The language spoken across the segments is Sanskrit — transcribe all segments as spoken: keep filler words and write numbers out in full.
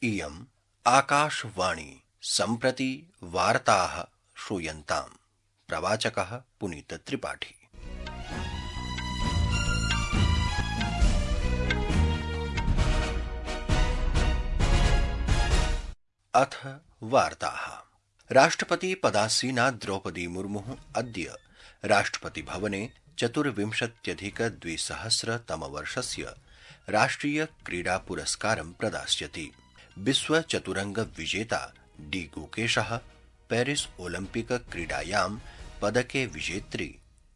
इयम् आकाशवाणी सम्प्रति वार्ताः श्रूयन्ताम्। प्रवाचकः पुनीत त्रिपाठी। अथ वार्ताः। राष्ट्रपति पदासीना द्रौपदी मुर्मुः अद्य राष्ट्रपति भवने चतुर्विंशत्यधिक द्विसहस्रतमवर्षस्य राष्ट्रिय क्रीडा पुरस्कारं प्रदास्यति। विश्व चतुरंग विजेता डी गुकेशः पेरिस ओलंपिक क्रीडायां पदके विजेत्री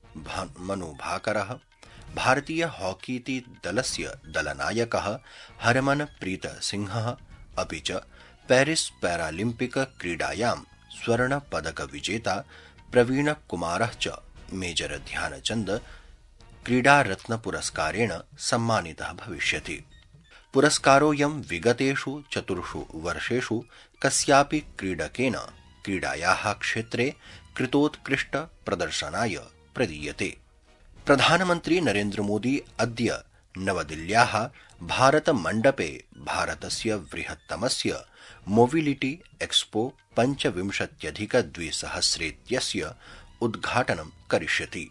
मनु भाकरः, भारतीय हॉकीति दलस्य दलनायकः हरमनप्रीत सिंहः अपि च पेरिस पैरालिम्पिक क्रीडायां स्वर्ण पदक विजेता प्रवीण कुमारः च मेजर ध्यानचंद क्रीडारत्न पुरस्कारेण सम्मानितः भविष्यति। पुरस्कारोऽयं विगतेषु चतुर्षु वर्षेषु कस्यापि क्रीडकेन क्रीडायाः क्षेत्रे कृतोत्कृष्ट प्रदर्शनाय प्रदीयते। प्रधानमन्त्री नरेन्द्र मोदी अद्य नवदिल्ल्याः भारत मण्डपे भारतस्य बृहत्तमस्य मोबिलिटी एक्सपो पञ्चविंशत्यधिक द्विसहस्रेत्यस्य उद्घाटनं करिष्यति।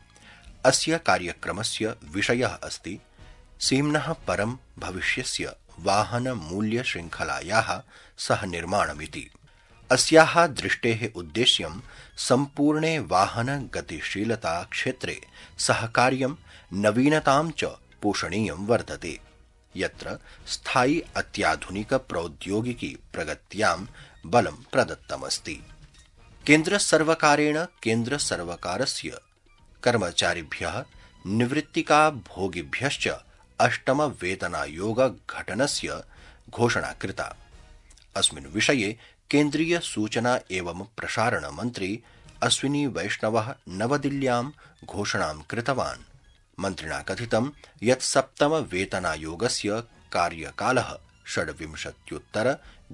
अस्य कार्यक्रमस्य विषयः अस्ति सीम्नः परं भविष्यस्य वाहन मूल्य श्रृंखलायाः सह निर्माणमिति। अस्याः दृष्टेः उद्देश्यं सम्पूर्णे वाहन गतिशीलता क्षेत्रे सहकार्यं नवीनतां च पोषणीयं वर्तते, यत्र स्थायि अत्याधुनिक प्रौद्योगिकी प्रगत्यां बलं प्रदत्तमस्ति। केन्द्र सर्वकारेण केन्द्र सर्वकारस्य कर्मचारिभ्यः निवृत्तिका भोगिभ्यश्च अष्टम वेतनायोग घटनस्य घोषणा कृता। अस्मिन् विषये केन्द्रीय सूचना एवं प्रसारण मन्त्री अश्विनी वैष्णवः नवदिल्ल्यां घोषणां कृतवान्। मन्त्रिणा कथितं यत् सप्तम वेतनायोगस्य कार्यकालः षड्विंशत्युत्तर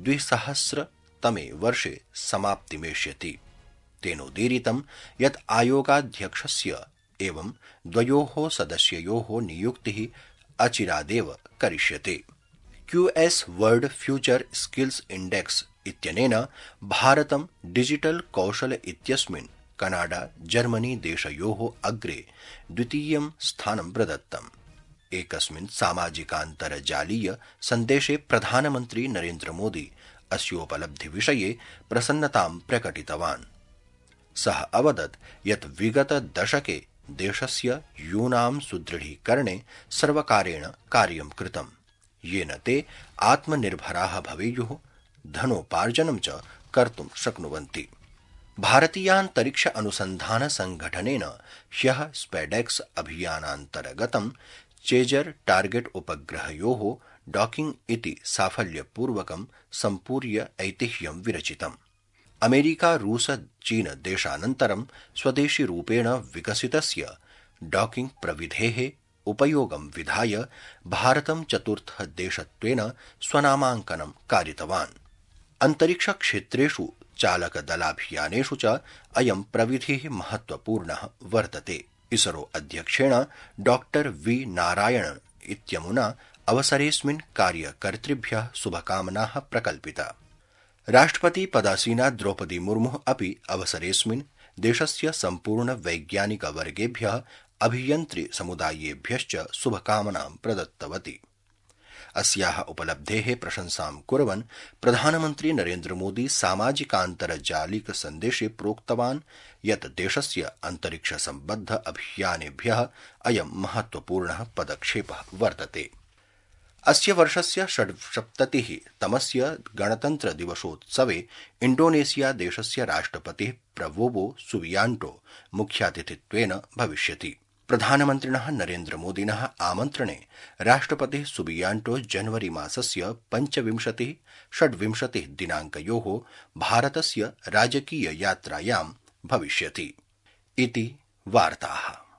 द्विसहस्रतमे वर्षे समाप्तिमेष्यति। तेनोदीरितं यत् आयोगाध्यक्षस्य एवं द्वयोः सदस्ययोः नियुक्तिः अचिरादेव करिष्यते। QS world future skills index इत्यनेन भारतं डिजिटल कौशल इत्यस्मिन् कनाडा जर्मनी देशयोः अग्रे द्वितीयं स्थानं प्रदत्तम्। एकस्मिन् सामाजिकान्तर्जालीय सन्देशे प्रधानमन्त्री नरेन्द्र मोदी अस्योपलब्धिविषये प्रसन्नतां प्रकटितवान्। सः अवदत् यत् विगत दशके देशस्य यूनां सुदृढीकरणे सर्वकारेण कार्यं कृतं, येन ते आत्मनिर्भराः भवेयुः, धनोपार्जनं च कर्तुं शक्नुवन्ति। भारतीयान्तरिक्ष अनुसन्धान संघटनेन ह्यः स्पेडेक्स अभियानान्तर्गतं चेजर टार्गेट उपग्रहयोः डॉकिंग इति साफल्यपूर्वकं सम्पूर्य ऐतिह्यं विरचितम्। अमेरिका रूस चीन देशानन्तरं स्वदेशी रूपेण विकसितस्य डॉकिंग प्रविधेः उपयोगं विधाय भारतं चतुर्थ देशत्वेन स्वनामाङ्कनं कारितवान्। अन्तरिक्षक्षेत्रेषु चालकदलाभियानेषु च अयं प्रविधिः महत्वपूर्णः वर्तते। इसरो अध्यक्षेण डॉक्टर वी नारायण इत्यमुना अवसरेऽस्मिन् कार्यकर्तृभ्यः शुभकामनाः प्रकल्पिता। राष्ट्रपति पदासीना द्रौपदी मुर्मुः अपि अवसरेऽस्मिन् देशस्य सम्पूर्ण वैज्ञानिक वर्गेभ्यः अभियन्त्रि समुदायेभ्यश्च शुभकामनां प्रदत्तवती। अस्याः उपलब्धेः प्रशंसां कुर्वन् प्रधानमन्त्री नरेन्द्र मोदी सामाजिकान्तर्जालिक सन्देशे प्रोक्तवान् यत् देशस्य अन्तरिक्ष सम्बद्ध अभियानेभ्यः अयं महत्वपूर्णः पदक्षेपः वर्तते। अस्य वर्षस्य षड्सप्ततिः तमस्य गणतन्त्र दिवसोत्सवे इंडोनेशिया देशस्य राष्ट्रपतिः प्रबोवो सुबियांटो मुख्यातिथित्वेन भविष्यति। प्रधानमन्त्रिणः नरेन्द्र मोदिनः आमन्त्रणे राष्ट्रपतिः सुबियांटो जनवरी मासस्य पञ्चविंशतिः षड्विंशतिः दिनाङ्कयोः भारतस्य राजकीय यात्रायां भविष्यति इति वार्ताः।